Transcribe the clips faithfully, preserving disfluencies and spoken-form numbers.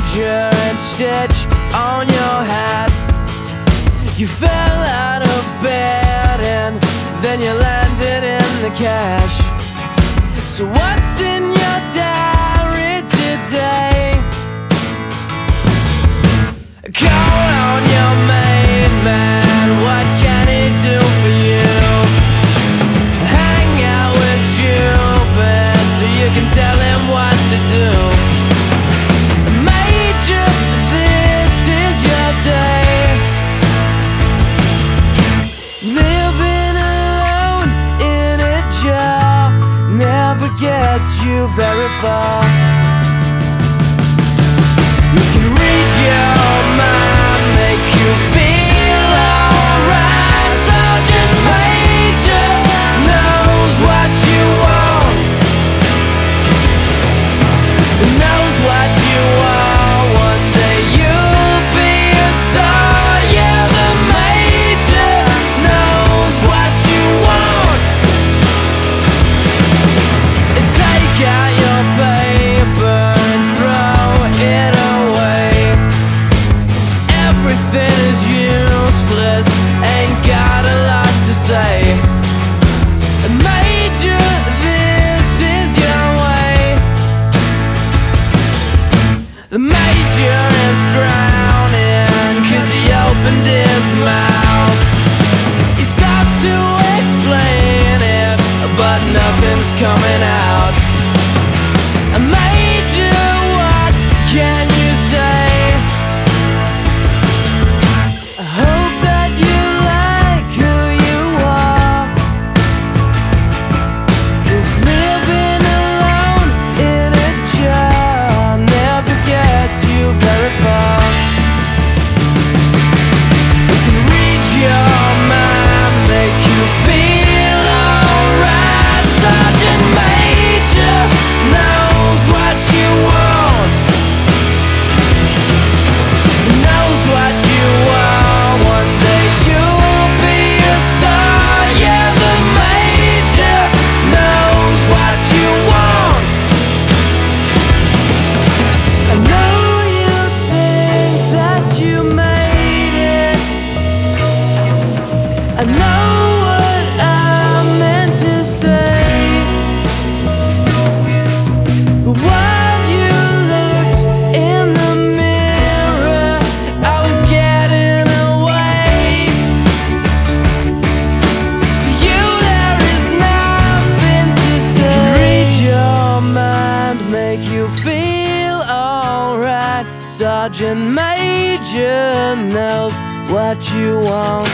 major and stitch on your hat. You fell out of bed and then you landed in the cash. So what's in your diary today? Call on your main man, what can he do for you? Hang out with stupid so you can tell him what to do. Major, this is your day. Living alone in a jar never gets you very far. You can read your mind, make you feel alright. Sergeant Major knows what you want, knows what you are. One day you'll be a star. Yeah, the Major knows what you want. And take out your paper and throw it away. Everything is useless, ain't got a lot to say. Major, this is your way. The Major is drowning cause he opened his mouth. He starts to explain it, but nothing's coming out. Major, what can you say? I hope that you like who you are, 'cause living alone in a jar never gets you very far. You can read your mind, make you feel alright. Sergeant Major knows what you want, knows what you are. One day you'll be a star. Yeah, the Major knows what you want. I know you think that you made it. I know what I meant to say, but while you looked in the mirror, I was getting away. To you there is nothing to say. You can read your mind, make you feel alright. Sergeant Major knows what you want.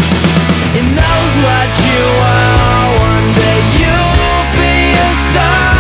He knows what you are. One day you'll be a star.